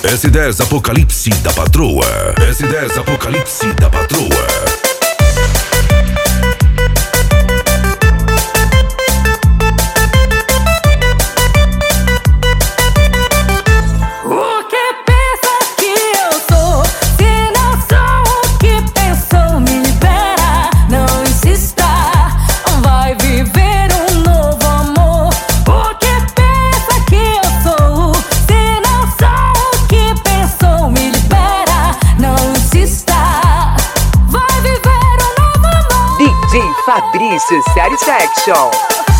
S10 Apocalipse da Patroa. S10 Apocalipse da Patroa. Fabrício Satisfaction.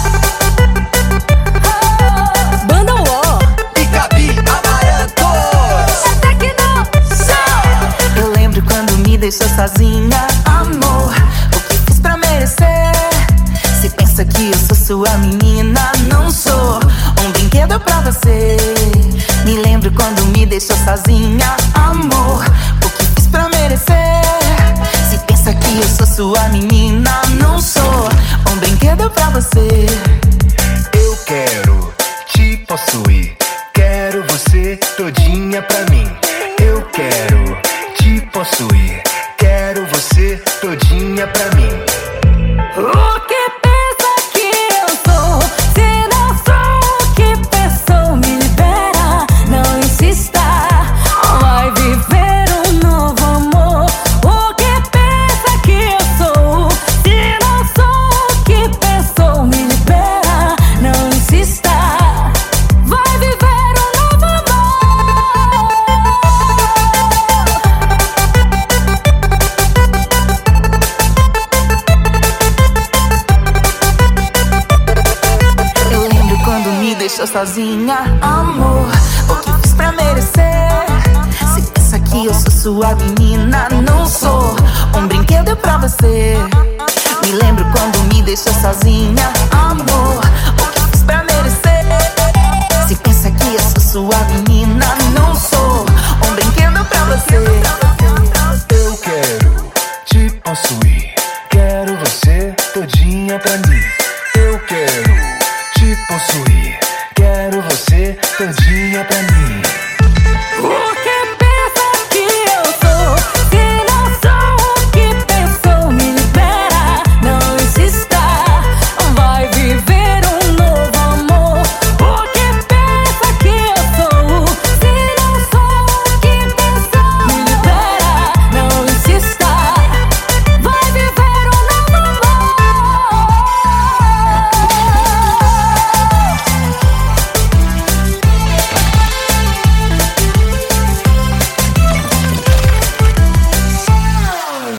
Banda UO e Gabi Amarantos. Até que não. Eu lembro quando me deixou sozinha, amor. O que fiz pra merecer? Se pensa que eu sou sua menina, não sou um brinquedo pra você. Me lembro quando me deixou sozinha, amor. O que fiz pra merecer? Se pensa que eu sou sua menina, não sou um brinquedo pra você. Eu quero te possuir, quero você todinha pra mim. Eu quero te possuir, quero você todinha pra mim. O que pensa que eu sou? Se não sou o que pensou, me libera, não insista. Vai viver um novo amor. O que pensa que eu sou? Se não sou o que pensou, me libera, não insista. Vai viver um novo amor. Eu lembro quando me deixou sozinha, amor. O que fiz pra merecer? Se pensa que eu sou sua menina, não sou um brinquedo pra você. Me lembro quando me deixou sozinha, amor. O que fiz pra merecer? Se pensa que eu sou sua menina,